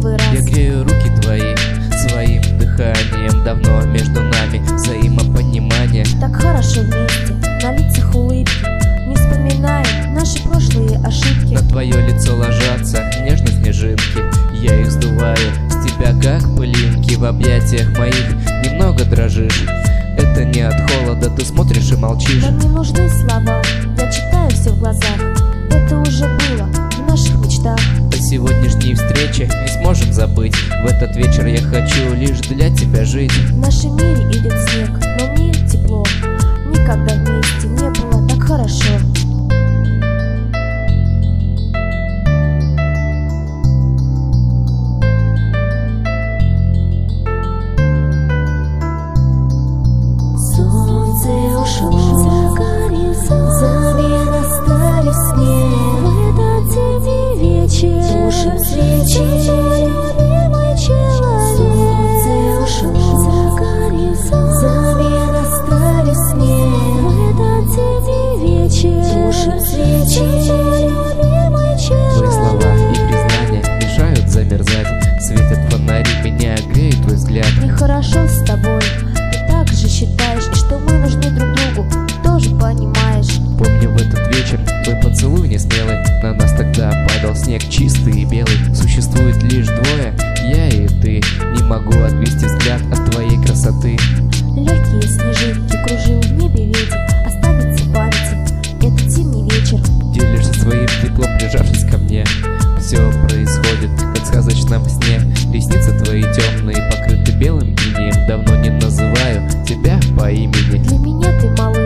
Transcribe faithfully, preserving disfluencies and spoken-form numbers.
первый раз. Я грею руки твои своим дыханием. Давно между нами взаимопонимание. Так хорошо вместе, на лицах улыбки, не вспоминаем наши прошлые ошибки. На твое лицо ложатся нежно снежинки. Я их сдуваю с тебя как пылинки. В объятиях моих немного дрожишь. Это не от холода, ты смотришь и молчишь. Нам не нужны слова, я читаю все в глазах. Это уже было в наших мечтах. О сегодняшней встрече не сможем забыть. В этот вечер я хочу лишь для тебя жить. В нашем мире идет снег, но мне тепло. Никогда вместе не было так хорошо. Солнце ушло, взамен остались снег. В этот зимний вечер тушим свечи, любимый человек. Солнце ушло, взамен остались снег. В этот зимний вечер тушим свечи, любимый человек. Твои слова и признания мешают замерзать. Светят фонари, меня греет твой взгляд. Нехорошо с тобой, ты так же считаешь, и что мы нужны друг другу, тоже понимаешь. Помню в этот вечер твой поцелуй несмелый. На нас тогда падал снег чистый и белый. Существует лишь двое, я и ты. Не могу отвести взгляд от твоей красоты. Легкие снежинки кружил в небе ветер, останется в памяти этот зимний вечер. Делишься своим теплом, прижавшись ко мне. Все происходит, как в сказочном сне. Ресницы твои темные покрыты белым инеем. Давно не называю тебя по имени. Для меня ты мало